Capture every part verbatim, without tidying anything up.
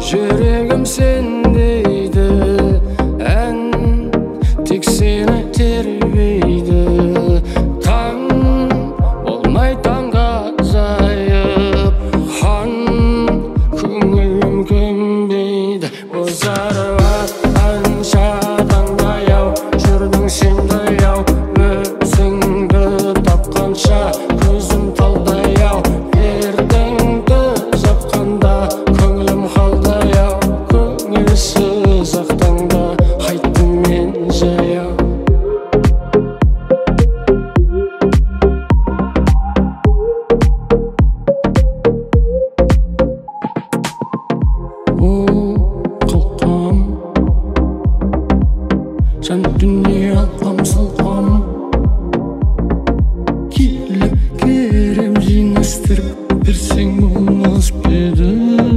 жүрегім сендейді, ән тек сені тербейді. Таң болмай таңға азайып, хан көңілім көнбейді. Бозарып атқан шатаңдаяу, жүрдің сендаяу, өзіңді тапқанша көзім талдаяу. Пердеңді жапқанда көңілім қалдаяу, көңілсіз ақтаңда қайттым мен жаяу. Қалқам жан дүние алқам салқам, келіп керем жинастырып берсең болмас па еді?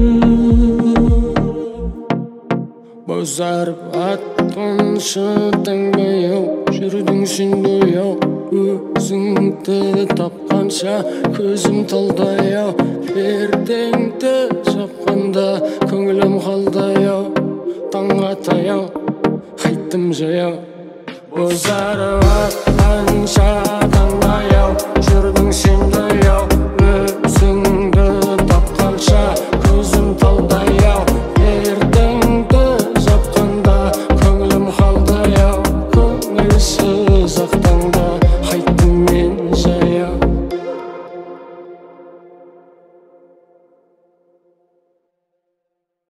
Бозарып атқан шатаңдаяу, жүрдің сендаяу, өзіңді тапқанша көзім талдаяу. Пердеңді жапқанда көңілім қалдаяу, таң атаяу, қайттым жаяу. Бозарып атқан шатаңдаяу, жүрдің сендаяу,